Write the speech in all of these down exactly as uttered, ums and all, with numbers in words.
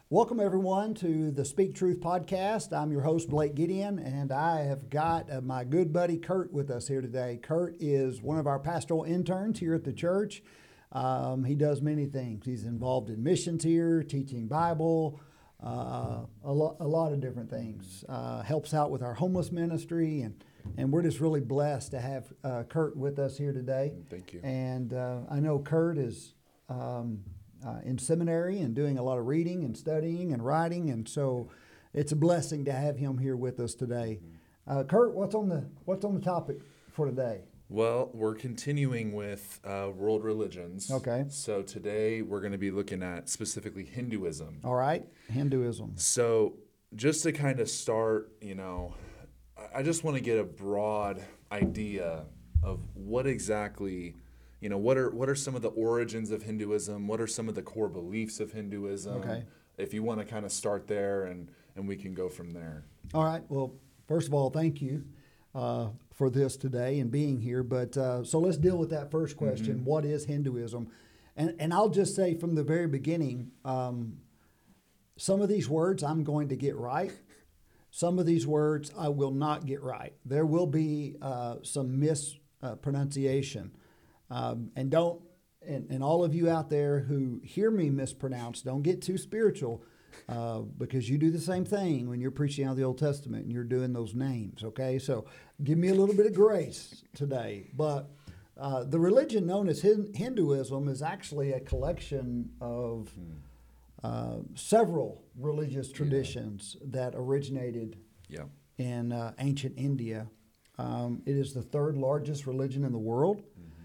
Welcome, everyone, to the Speak Truth podcast. I'm your host, Blake Gideon, and I have got uh, my good buddy Kurt with us here today. Kurt is one of our pastoral interns here at the church. Um, he does many things. He's involved in missions here, teaching Bible, uh, a, lo- a lot of different things. Uh, helps out with our homeless ministry, and, and we're just really blessed to have uh, Kurt with us here today. Thank you. And uh, I know Kurt is... Um, Uh, in seminary and doing a lot of reading and studying and writing, and so it's a blessing to have him here with us today. Uh, Kurt, what's on the what's on the topic for today? Well, we're continuing with uh, world religions. Okay. So today we're going to be looking at specifically Hinduism. All right, Hinduism. So just to kind of start, you know, I just want to get a broad idea of what exactly. You know, what are what are some of the origins of Hinduism? What are some of the core beliefs of Hinduism? Okay. If you want to kind of start there, and, and we can go from there. All right. Well, first of all, thank you uh, for this today and being here. But uh, so let's deal with that first question. Mm-hmm. What is Hinduism? And and I'll just say from the very beginning, um, some of these words I'm going to get right. Some of these words I will not get right. There will be uh, some mispronunciation. Um, and don't, and, and all of you out there who hear me mispronounce, don't get too spiritual uh, because you do the same thing when you're preaching out of the Old Testament and you're doing those names, okay? So give me a little bit of grace today. But uh, the religion known as Hinduism is actually a collection of uh, several religious traditions yeah. that originated yeah. in uh, ancient India. Um, it is the third largest religion in the world.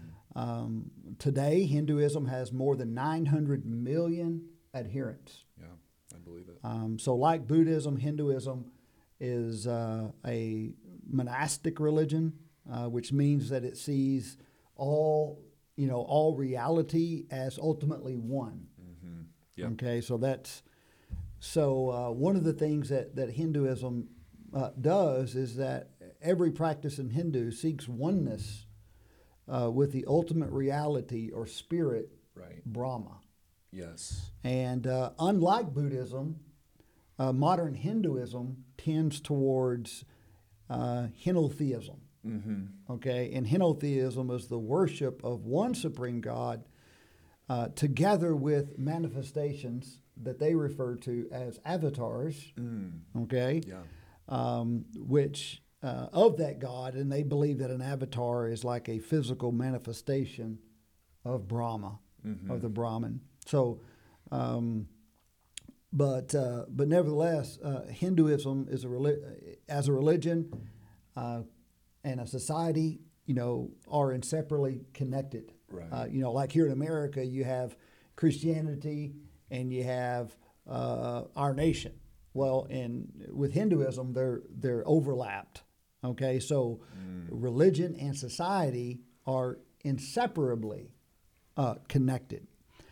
Um, today, Hinduism has more than nine hundred million adherents. Yeah, I believe it. Um, so like Buddhism, Hinduism is uh, a monastic religion, uh, which means that it sees all, you know, all reality as ultimately one. Mm-hmm. Yep. Okay, so that's, so uh, one of the things that, that Hinduism uh, does is that every practice in Hindu seeks oneness Uh, with the ultimate reality or spirit, right. Brahma. Yes. And uh, unlike Buddhism, uh, modern Hinduism tends towards uh, henotheism. Mm-hmm. Okay, and henotheism is the worship of one supreme God uh, together with manifestations that they refer to as avatars. Mm. Okay. Yeah. Um, which Uh, of that God, and they believe that an avatar is like a physical manifestation of Brahma, mm-hmm. of the Brahman. So, um, but uh, but nevertheless, uh, Hinduism is a reli- as a religion uh, and a society, you know, are inseparably connected. Right. Uh, you know, like here in America, you have Christianity and you have uh, our nation. Well, in with Hinduism, they're they're overlapped. Okay, so mm. religion and society are inseparably uh, connected,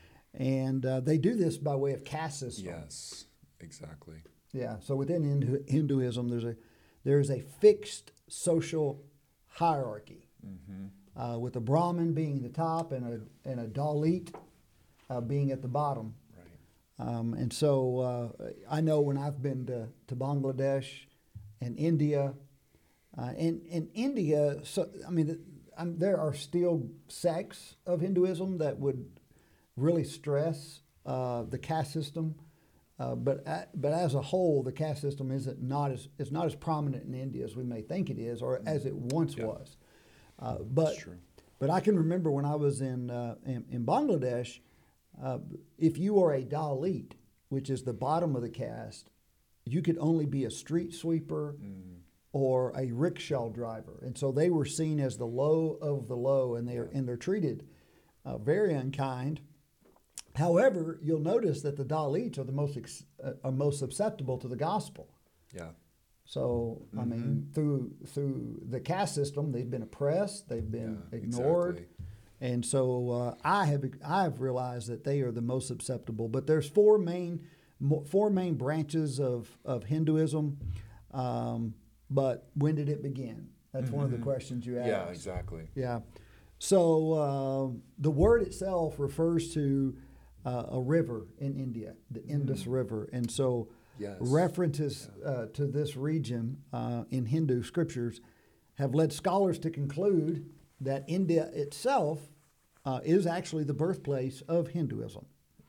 and uh, they do this by way of caste system. Yes, exactly. Yeah. So within Hindu- Hinduism, there's a there is a fixed social hierarchy, mm-hmm. uh, with a Brahmin being the top and a and a Dalit uh, being at the bottom. Um, and so uh, I know when I've been to, to Bangladesh and India, uh, and in India, so I mean, I'm, there are still sects of Hinduism that would really stress uh, the caste system, uh, but uh, but as a whole, the caste system isn't not as it's not as prominent in India as we may think it is, or as it once yeah. was. Uh, but but I can remember when I was in uh, in, in Bangladesh. Uh, if you are a Dalit, which is the bottom of the caste, you could only be a street sweeper mm. or a rickshaw driver, and so they were seen as the low of the low, and they are and they're treated uh, very unkind. However, you'll notice that the Dalits are the most ex- uh, are most susceptible to the gospel. Yeah. So mm-hmm. I mean, through through the caste system, they've been oppressed, they've been yeah, ignored. Exactly. And so uh, I have I have realized that they are the most susceptible. But there's four main four main branches of of Hinduism. Um, but when did it begin? That's mm-hmm. one of the questions you asked. Yeah, exactly. Yeah. So uh, the word itself refers to uh, a river in India, the Indus Mm. River. And so Yes. references uh, to this region uh, in Hindu scriptures have led scholars to conclude that India itself uh, is actually the birthplace of Hinduism.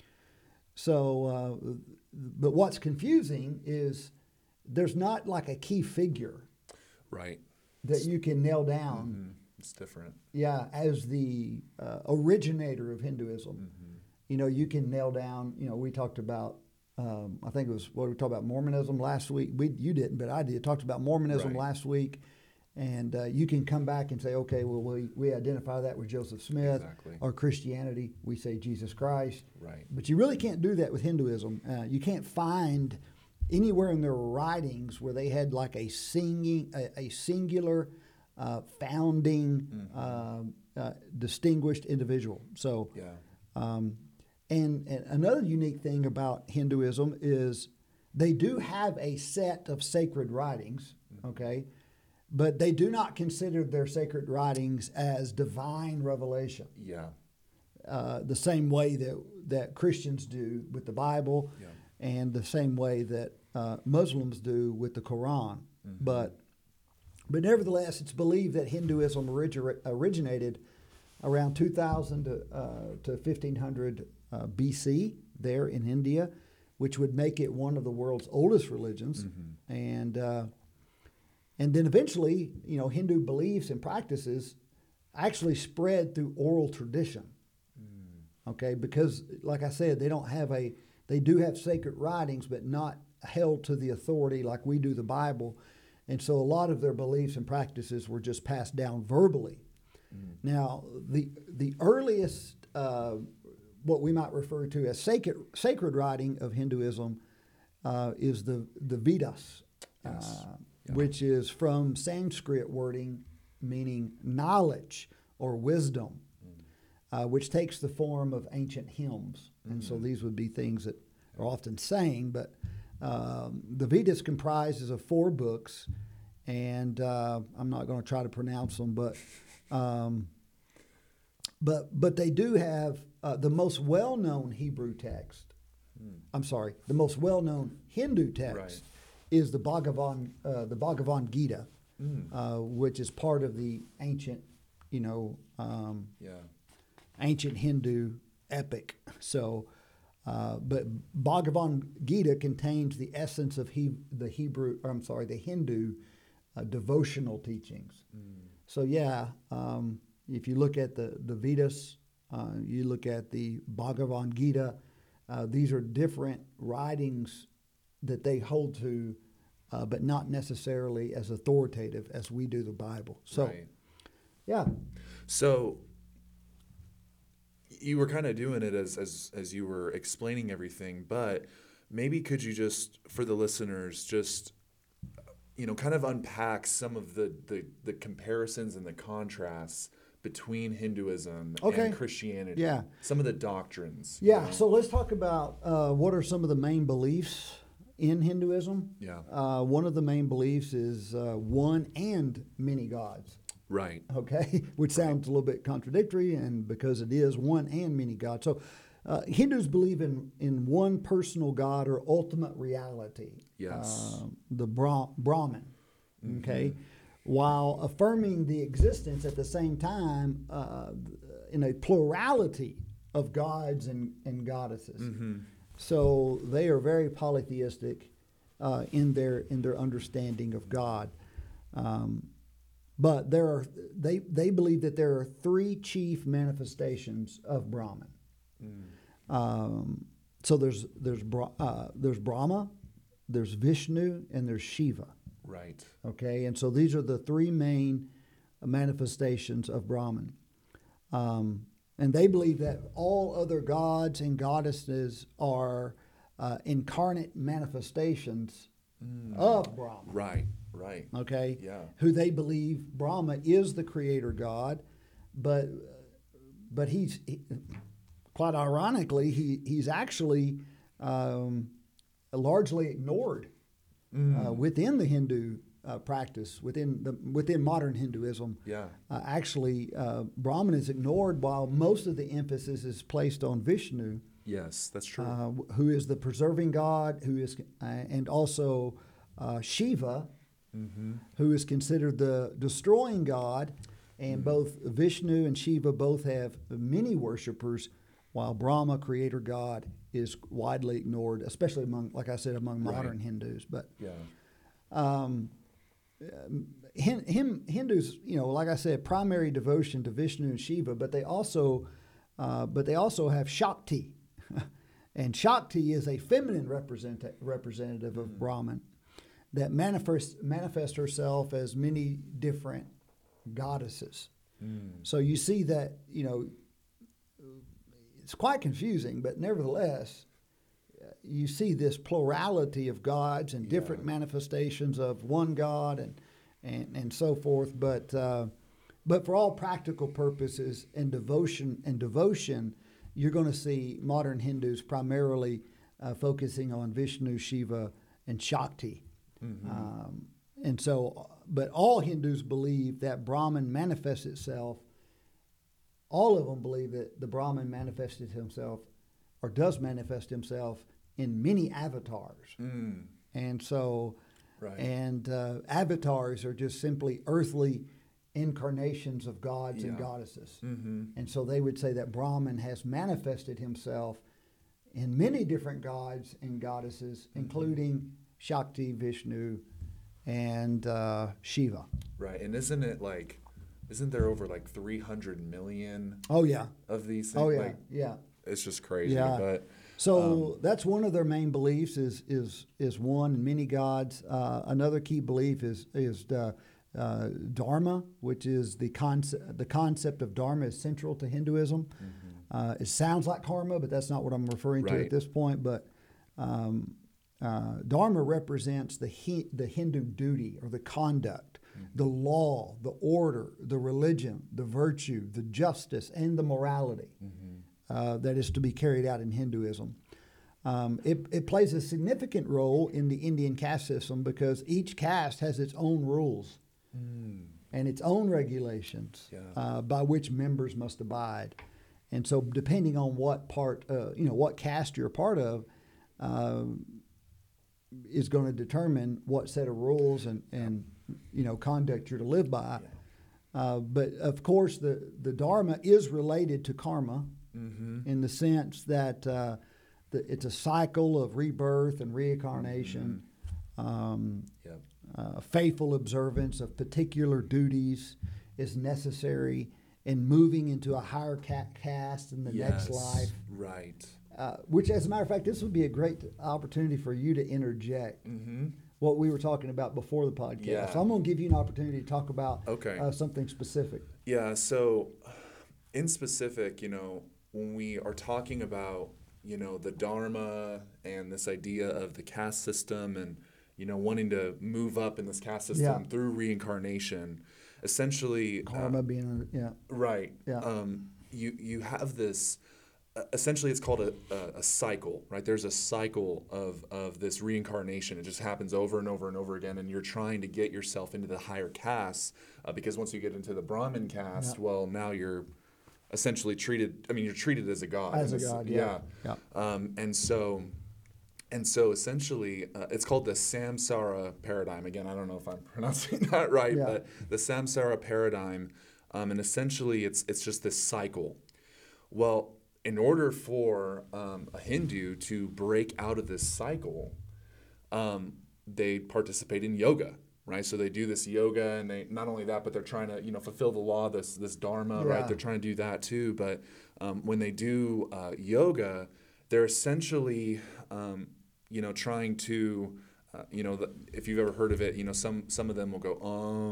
So, uh, but what's confusing is there's not like a key figure Right. that you can nail down, Mhm. It's different. yeah, as the uh, originator of Hinduism. Mm-hmm. You know, you can nail down, you know, we talked about, um, I think it was, what we talked about Mormonism last week. We, you didn't, but I did. Talked about Mormonism Right. last week. And uh, you can come back and say, okay, well, we, we identify that with Joseph Smith. Exactly. Or Christianity, we say Jesus Christ. Right. But you really can't do that with Hinduism. Uh, you can't find anywhere in their writings where they had like a singing, a, a singular, uh, founding, Mm-hmm. uh, uh, distinguished individual. So, Yeah. um, and, and another unique thing about Hinduism is they do have a set of sacred writings, okay, but they do not consider their sacred writings as divine revelation, Yeah. uh, the same way that, that Christians do with the Bible, Yeah. and the same way that uh, Muslims do with the Quran. Mm-hmm. But but nevertheless, it's believed that Hinduism origi- originated around two thousand to, uh, to fifteen hundred uh, B C there in India, which would make it one of the world's oldest religions. Mm-hmm. And uh, and then eventually, you know, Hindu beliefs and practices actually spread through oral tradition. Mm. Okay, because like I said, they don't have a they do have sacred writings, but not held to the authority like we do the Bible. And so a lot of their beliefs and practices were just passed down verbally. Mm. Now, the the earliest, uh, what we might refer to as sacred sacred writing of Hinduism, uh, is the the Vedas, Yes. uh, Yeah. which is from Sanskrit wording meaning knowledge or wisdom, uh, which takes the form of ancient hymns. And so Mhm. these would be things that are often sang, but um, the Vedas comprises of four books, and uh, I'm not going to try to pronounce them, but um, but but they do have uh, the most well-known Hebrew text. Mm. I'm sorry, the most well-known Hindu text Right. is the Bhagavan uh, the Bhagavan Gita, Mm. uh, which is part of the ancient, you know, um, Yeah. ancient Hindu epic. So, uh, but Bhagavan Gita contains the essence of he, the Hebrew, or I'm sorry, the Hindu uh, devotional teachings. Mm. So yeah, um, if you look at the, the Vedas, uh, you look at the Bhagavan Gita, uh, these are different writings that they hold to, uh, but not necessarily as authoritative as we do the Bible. So, Right. yeah. So you were kind of doing it as, as as you were explaining everything, but maybe could you just, for the listeners, just you know, kind of unpack some of the the, the comparisons and the contrasts between Hinduism Okay. and Christianity. Yeah. Some of the doctrines. you Yeah, know? so let's talk about uh, what are some of the main beliefs in Hinduism. Yeah. Uh, one of the main beliefs is uh, one and many gods, Right. okay, which sounds a little bit contradictory, and because it is one and many gods. So uh, Hindus believe in, in one personal God or ultimate reality, Yes. uh, the Bra- Brahman, okay, while affirming the existence at the same time uh, in a plurality of gods and, and goddesses. Mm-hmm. So they are very polytheistic uh, in their in their understanding of God. Um, but there are they they believe that there are three chief manifestations of Brahman. Mm. Um, so there's there's Bra- uh, there's Brahma, there's Vishnu, and there's Shiva. Right. Okay, and so these are the three main manifestations of Brahman. Um, and they believe that all other gods and goddesses are uh, incarnate manifestations Mm. of Brahman. Right. Right. Okay, Yeah. who they believe Brahma is the creator God, but but he's he, quite ironically he he's actually um, largely ignored Mm. uh, within the Hindu uh, practice, within the within modern Hinduism. Yeah. Uh, actually, uh, Brahman is ignored while most of the emphasis is placed on Vishnu. Yes, that's true. uh, who is the preserving God, who is, uh, and also uh, Shiva, Mm-hmm. who is considered the destroying God. And Mm-hmm. both Vishnu and Shiva both have many worshipers, while Brahma, creator God, is widely ignored, especially among, like I said, among Right. modern Hindus. But Yeah. um, Hin- him, Hindus, you know, like I said, primary devotion to Vishnu and Shiva, but they also, uh, but they also have Shakti, and Shakti is a feminine represent- representative of Brahman that manifests manifests herself as many different goddesses. Mm. So you see that, you know, it's quite confusing, but nevertheless, you see this plurality of gods and different Yeah. manifestations of one God and and, and so forth. But uh, but for all practical purposes and devotion and devotion, you're going to see modern Hindus primarily uh, focusing on Vishnu, Shiva, and Shakti. Mm-hmm. Um, and so, but all Hindus believe that Brahman manifests itself. All of them believe that the Brahman manifested himself, or does manifest himself, in many avatars. Mm. And so, Right. and uh, avatars are just simply earthly incarnations of gods and Yeah. goddesses. Mm-hmm. And so they would say that Brahman has manifested himself in many different gods and goddesses, Mm-hmm. including Shakti, Vishnu, and uh, Shiva. Right. And isn't it like, isn't there over like three hundred million Oh, yeah. of these things? Oh, yeah. Like, yeah. it's just crazy. Yeah. But So Um, that's one of their main beliefs is is is one and many gods. Uh, another key belief is is the, uh, Dharma, which is the concept the concept of Dharma is central to Hinduism. Uh, it sounds like karma, but that's not what I'm referring to Right. at this point. But um, uh, Dharma represents the hi- the Hindu duty or the conduct, the law, the order, the religion, the virtue, the justice, and the morality. Uh, that is to be carried out in Hinduism. Um, it, it plays a significant role in the Indian caste system because each caste has its own rules and its own regulations Yeah. uh, by which members must abide. And so, depending on what part, uh, you know, what caste you're a part of, uh, is going to determine what set of rules and, and you know conduct you're to live by. Uh, but of course, the the Dharma is related to karma. Mm-hmm. In the sense that uh, the, it's a cycle of rebirth and reincarnation, um, Yep. uh, faithful observance of particular duties is necessary in moving into a higher ca- caste in the next Yes. life. Right. Uh, which, as a matter of fact, this would be a great opportunity for you to interject Mm-hmm. what we were talking about before the podcast. Yeah. So I'm going to give you an opportunity to talk about Okay. uh, something specific. Yeah, so in specific, you know, when we are talking about, you know, the Dharma and this idea of the caste system and, you know, wanting to move up in this caste system Yeah. through reincarnation, essentially, Karma uh, being, a, yeah. right, Yeah. um, you, you have this, uh, essentially it's called a, a, a cycle, right? There's a cycle of, of this reincarnation. It just happens over and over and over again, and you're trying to get yourself into the higher castes uh, because once you get into the Brahmin caste, Yeah. well, now you're essentially treated, I mean, you're treated as a god. As in a this- god, yeah. Yeah. Um, and so, and so essentially, uh, it's called the Samsara paradigm. Again, I don't know if I'm pronouncing that right, Yeah. but the Samsara paradigm, um, and essentially, it's it's just this cycle. Well, in order for um, a Hindu to break out of this cycle, um, they participate in yoga, right? So they do this yoga, and they not only that, but they're trying to, you know, fulfill the law, this this dharma, Yeah. right? They're trying to do that too. But um, when they do uh, yoga, they're essentially, um, you know, trying to, uh, you know, the, if you've ever heard of it, you know, some some of them will go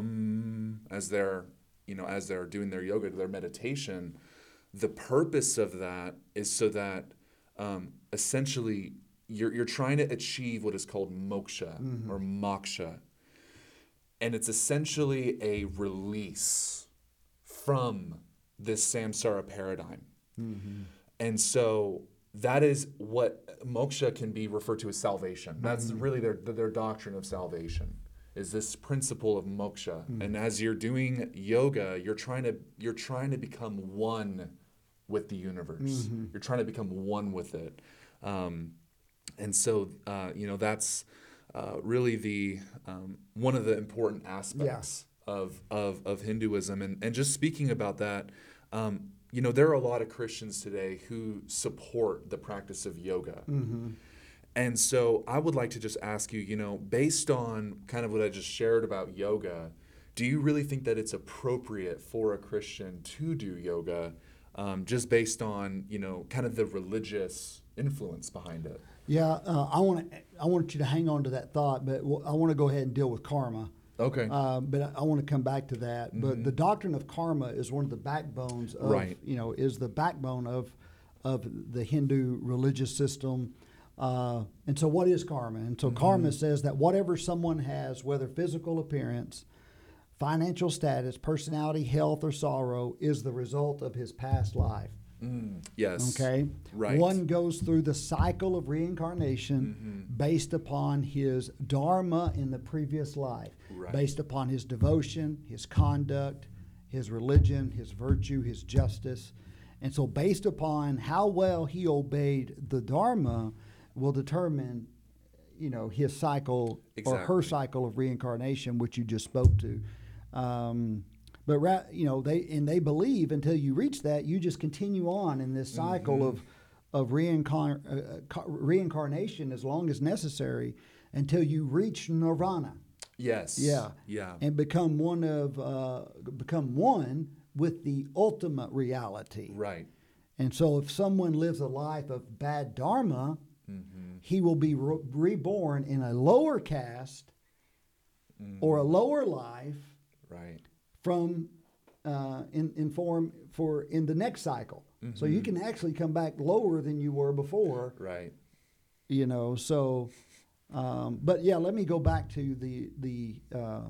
um as they're, you know, as they're doing their yoga, their meditation. The purpose of that is so that um, essentially you're you're trying to achieve what is called moksha or moksha. And it's essentially a release from this samsara paradigm. And so that is what moksha can be referred to as salvation. That's really their their doctrine of salvation, is this principle of moksha. And as you're doing yoga, you're trying to you're trying to become one with the universe. Mm-hmm. You're trying to become one with it. Um, and so, uh, you know, that's uh, really the um, one of the important aspects yeah. of, of, of Hinduism. And, and just speaking about that, um, you know, there are a lot of Christians today who support the practice of yoga. Mm-hmm. And so I would like to just ask you, you know, based on kind of what I just shared about yoga, do you really think that it's appropriate for a Christian to do yoga um, just based on, you know, kind of the religious influence behind it? Yeah, uh, I want to. I want you to hang on to that thought, but I want to go ahead and deal with karma. Okay. Uh, but I, I want to come back to that. Mm-hmm. But the doctrine of karma is one of the backbones of, right. you know, is the backbone of of the Hindu religious system. Uh, and so, what is karma? And so, mm-hmm. karma says that whatever someone has, whether physical appearance, financial status, personality, health, or sorrow, is the result of his past life. Mm, yes. Okay? Right. One goes through the cycle of reincarnation mm-hmm. based upon his dharma in the previous life, right. based upon his devotion, his conduct, his religion, his virtue, his justice. And so based upon how well he obeyed the dharma will determine, you know, his cycle exactly. or her cycle of reincarnation, which you just spoke to. Um, But ra- you know they and they believe until you reach that, you just continue on in this cycle mm-hmm. of of reincar- uh, reincarnation as long as necessary until you reach nirvana. Yes. Yeah. Yeah. And become one of uh, become one with the ultimate reality. Right. And so, if someone lives a life of bad dharma, mm-hmm. he will be re- reborn in a lower caste mm-hmm. or a lower life. Right. From uh, in in form for in the next cycle, mm-hmm. so you can actually come back lower than you were before. Right. You know. So, um, but yeah, let me go back to the the uh,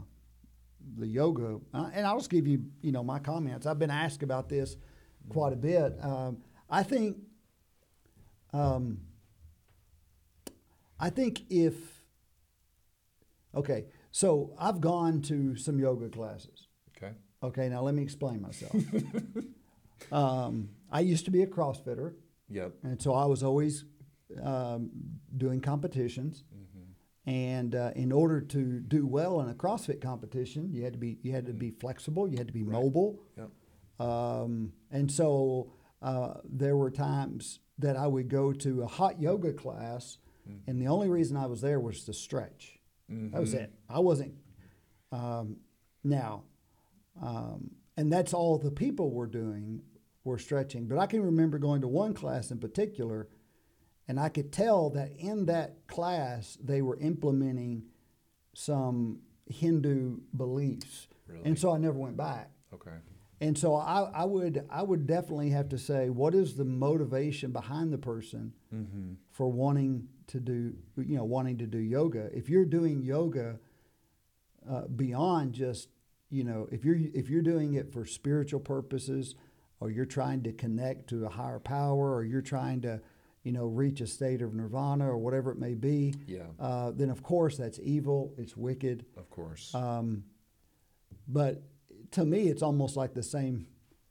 the yoga, uh, and I'll just give you you know my comments. I've been asked about this quite a bit. Um, I think. Um, I think if. Okay, so I've gone to some yoga classes. Okay. Okay, now let me explain myself. um, I used to be a CrossFitter. Yep. And so I was always um, doing competitions. Mm-hmm. And uh, in order to do well in a CrossFit competition, you had to be you had to be flexible, you had to be right. mobile. Yep. Um, and so uh, there were times that I would go to a hot yoga class, mm-hmm. and the only reason I was there was to stretch. Mm-hmm. That was it. I wasn't. Um, now. Um, and that's all the people were doing were stretching. But I can remember going to one class in particular, and I could tell that in that class they were implementing some Hindu beliefs. Really? And so I never went back. Okay. And so I, I would I would definitely have to say, what is the motivation behind the person mm-hmm. for wanting to do you know wanting to do yoga? If you're doing yoga uh, beyond just You know, if you're if you're doing it for spiritual purposes, or you're trying to connect to a higher power, or you're trying to, you know, reach a state of nirvana or whatever it may be, yeah. uh, then of course that's evil. It's wicked. Of course. Um, but to me, it's almost like the same.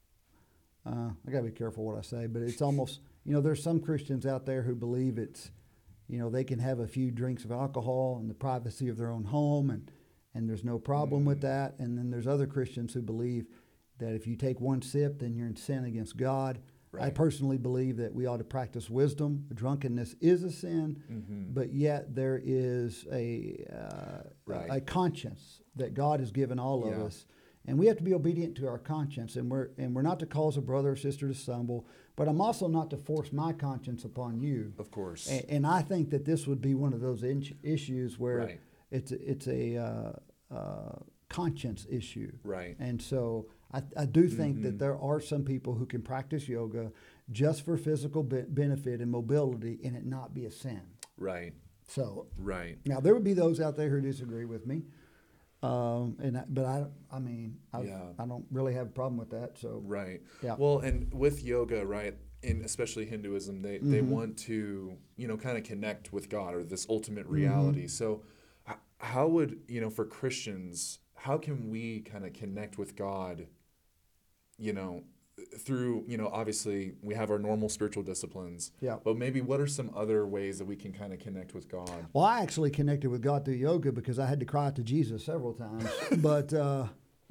Uh, I gotta be careful what I say, but it's almost you know, there's some Christians out there who believe it's, you know, they can have a few drinks of alcohol in the privacy of their own home and. And there's no problem with that. And then there's other Christians who believe that if you take one sip, then you're in sin against God. Right. I personally believe that we ought to practice wisdom. Drunkenness is a sin, mm-hmm. but yet there is a, uh, right. a a conscience that God has given all yeah. of us. And we have to be obedient to our conscience. And we're, and we're not to cause a brother or sister to stumble, but I'm also not to force my conscience upon you. Of course. And, and I think that this would be one of those in- issues where... Right. It's a, it's a uh, uh, conscience issue. Right. And so I, I do think mm-hmm. that there are some people who can practice yoga just for physical be- benefit and mobility and it not be a sin. Right. So right. Now, there would be those out there who disagree with me. Um, and I, But I, I mean, I, yeah. I don't really have a problem with that. So Right. Yeah. Well, and with yoga, right, in especially Hinduism, they, mm-hmm. they want to, you know, kind of connect with God or this ultimate reality. Mm-hmm. So how would, you know, for Christians, how can we kind of connect with God, you know, through, you know, obviously we have our normal spiritual disciplines. Yeah. But maybe what are some other ways that we can kind of connect with God? Well, I actually connected with God through yoga because I had to cry out to Jesus several times. but uh,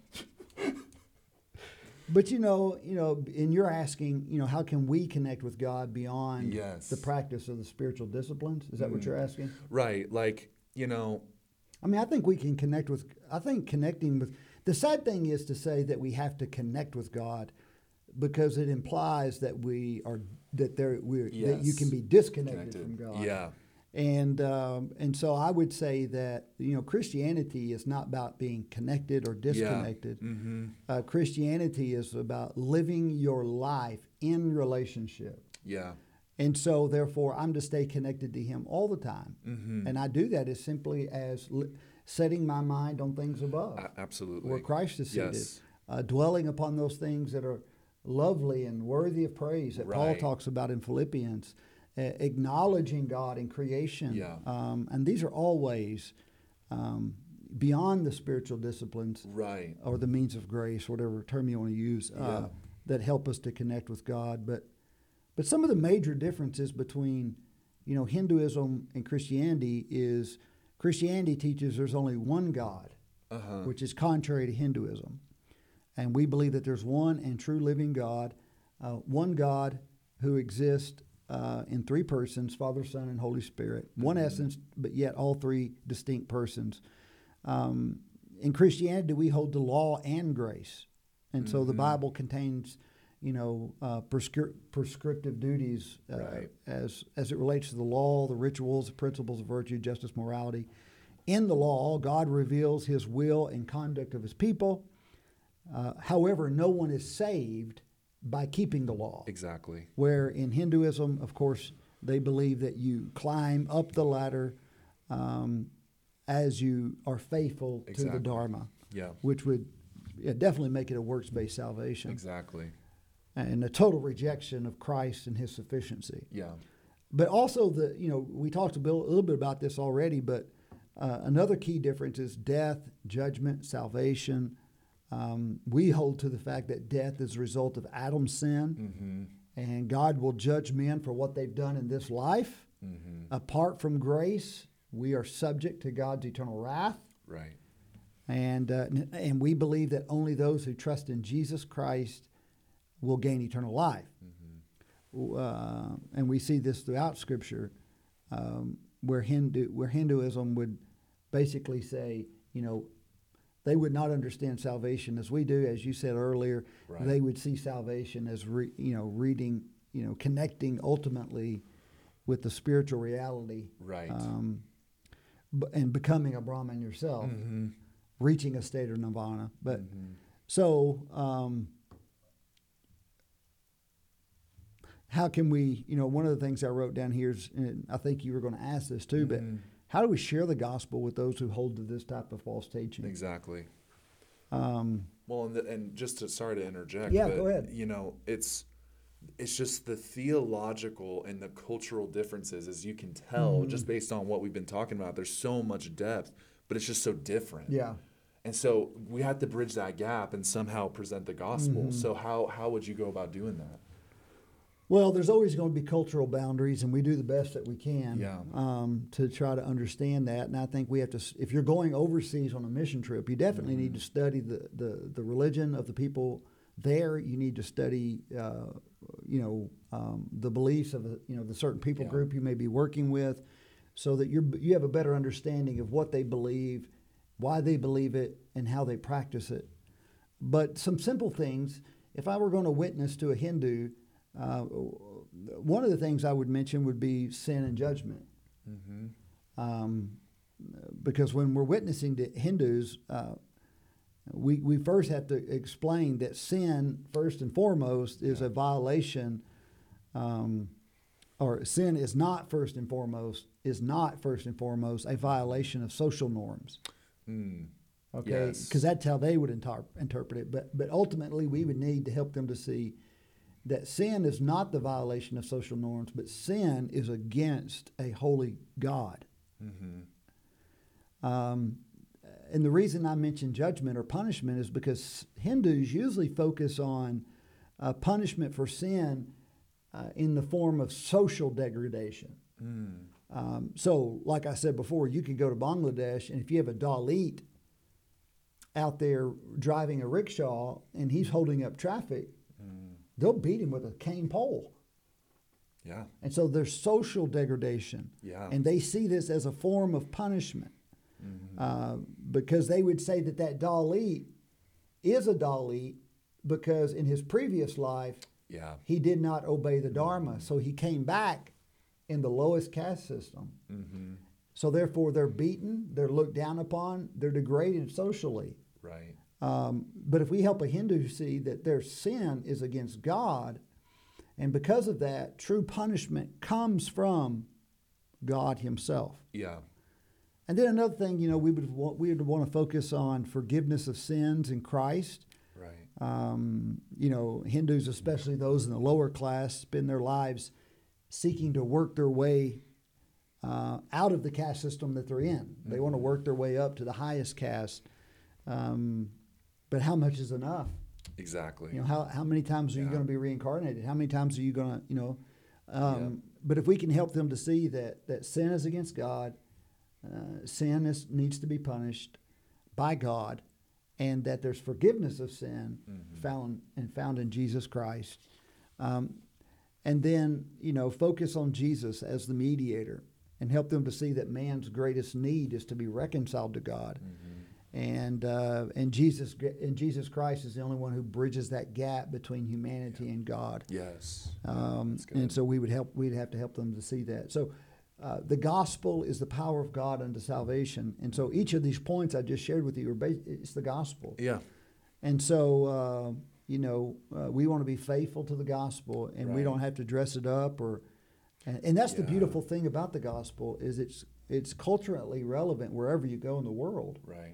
but you know, you know, and you're asking, you know, how can we connect with God beyond Yes. the practice of the spiritual disciplines? Is that Mm. what you're asking? Right. Like, you know, I mean, I think we can connect with. I think connecting with. The sad thing is to say that we have to connect with God, because it implies that we are that there we that you Yes. can be disconnected connected. from God. Yeah. And um, and so I would say that, you know, Christianity is not about being connected or disconnected. Mm-hmm. Uh, Christianity is about living your life in relationship. Yeah. And so, therefore, I'm to stay connected to Him all the time. Mm-hmm. And I do that as simply as li- setting my mind on things above, A- absolutely. where Christ is seated, Yes. uh, dwelling upon those things that are lovely and worthy of praise that Paul Right. talks about in Philippians, uh, acknowledging God in creation. Yeah. Um, and these are all ways um, beyond the spiritual disciplines Right. or the means of grace, whatever term you want to use, uh, Yeah. that help us to connect with God. But but some of the major differences between, you know, Hinduism and Christianity is Christianity teaches there's only one God, Uh-huh. which is contrary to Hinduism. And we believe that there's one and true living God, uh, one God who exists uh, in three persons, Father, Son, and Holy Spirit. One Mhm. essence, but yet all three distinct persons. Um, in Christianity, we hold the law and grace. And so the Mhm. Bible contains, you know, uh, prescri- prescriptive duties uh, Right. as as it relates to the law, the rituals, the principles of virtue, justice, morality. In the law, God reveals His will and conduct of His people. Uh, however, no one is saved by keeping the law. Exactly. Where in Hinduism, of course, they believe that you climb up the ladder um, as you are faithful to Exactly. the Dharma, Yeah. which would yeah, definitely make it a works-based salvation, Exactly. and a total rejection of Christ and His sufficiency. Yeah. But also, the you know we talked a, bit, a little bit about this already, but uh, another key difference is death, judgment, salvation. Um, we hold to the fact that death is a result of Adam's sin, Mm-hmm. and God will judge men for what they've done in this life. Mm-hmm. Apart from grace, we are subject to God's eternal wrath, Right. and uh, and we believe that only those who trust in Jesus Christ will gain eternal life. Mm-hmm. Uh, and we see this throughout Scripture, um, where Hindu where Hinduism would basically say, you know, they would not understand salvation as we do, as you said earlier. Right. They would see salvation as re, you know reading, you know, connecting ultimately with the spiritual reality, Right. um, b- and becoming a Brahman yourself, Mm-hmm. reaching a state of nirvana. But Mm-hmm. so. Um, How can we, you know, one of the things I wrote down here is, and I think you were going to ask this too, but Mhm. how do we share the gospel with those who hold to this type of false teaching? Exactly. Um, Well, and, the, and just to sorry to interject. Yeah, but, go ahead. You know, it's it's just the theological and the cultural differences, as you can tell, Mm-hmm. just based on what we've been talking about. There's so much depth, but it's just so different. yeah. And so we have to bridge that gap and somehow present the gospel. Mm-hmm. So how how would you go about doing that? Well, there's always going to be cultural boundaries, and we do the best that we can Yeah. um, to try to understand that. And I think we have to, s- if you're going overseas on a mission trip, you definitely need to study the, the, the religion of the people there. You need to study, uh, you know, um, the beliefs of the, you know, the certain people Yeah. group you may be working with, so that you you have a better understanding of what they believe, why they believe it, and how they practice it. But some simple things. If I were going to witness to a Hindu, uh, one of the things I would mention would be sin and judgment. Mm-hmm. Um, because when we're witnessing to Hindus, uh, we, we first have to explain that sin, first and foremost, is Yeah. a violation, um, or sin is not first and foremost, is not first and foremost a violation of social norms. Mm. Okay, Yes. because that's how they would intar- interpret it. But but ultimately, we would need to help them to see that sin is not the violation of social norms, but sin is against a holy God. Mm-hmm. Um, and the reason I mention judgment or punishment is because Hindus usually focus on uh, punishment for sin uh, in the form of social degradation. Mm. Um, so, like I said before, you could go to Bangladesh, and if you have a Dalit out there driving a rickshaw and he's holding up traffic, Mm. they'll beat him with a cane pole. Yeah. And so there's social degradation. Yeah. And they see this as a form of punishment. Mm-hmm. Uh, because they would say that that Dalit is a Dalit because in his previous life, Yeah. he did not obey the Dharma. So he came back in the lowest caste system. Mm-hmm. So therefore, they're beaten, they're looked down upon, they're degraded socially. Right. Um, but if we help a Hindu see that their sin is against God, and because of that, true punishment comes from God Himself. Yeah. And then another thing, you know, we would want, we would want to focus on forgiveness of sins in Christ. Right. Um, you know, Hindus, especially those in the lower class, spend their lives seeking to work their way uh, out of the caste system that they're in. They Mm-hmm. want to work their way up to the highest caste. Um, but how much is enough? Exactly. You know, how, how many times are you Yeah. going to be reincarnated? How many times are you going to, you know? Um, Yeah. But if we can help them to see that, that sin is against God, uh, sin is, needs to be punished by God, and that there's forgiveness of sin Mhm. found and found in Jesus Christ. Um, and then, you know, focus on Jesus as the mediator and help them to see that man's greatest need is to be reconciled to God. Mhm. And uh, and Jesus and Jesus Christ is the only one who bridges that gap between humanity Yeah. and God. Yes. Um, That's good. and so we would help. We'd have to help them to see that. So uh, the gospel is the power of God unto salvation. And so each of these points I just shared with you are based, it's the gospel. Yeah. And so uh, you know uh, we want to be faithful to the gospel, and we Right. don't have to dress it up or. And, and that's the Yeah. beautiful thing about the gospel is it's it's culturally relevant wherever you go in the world. Right.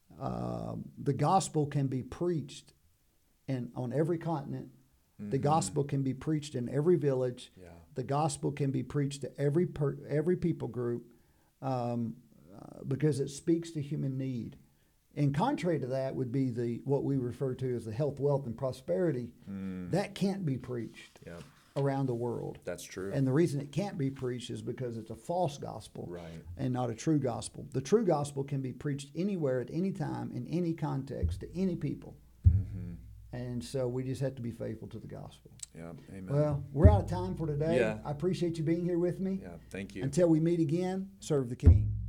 Um, the gospel can be preached in, on every continent. The Mhm. gospel can be preached in every village. Yeah. The gospel can be preached to every per, every people group um, uh, because it speaks to human need. And contrary to that would be the what we refer to as the health, wealth, and prosperity. Mm. That can't be preached Yeah. around the world. That's true. And the reason it can't be preached is because it's a false gospel Right. and not a true gospel. The true gospel can be preached anywhere, at any time, in any context, to any people. Mm-hmm. And so we just have to be faithful to the gospel. Yeah. Amen. Well, we're out of time for today. Yeah. I appreciate you being here with me. Yeah. Thank you. Until we meet again, serve the King.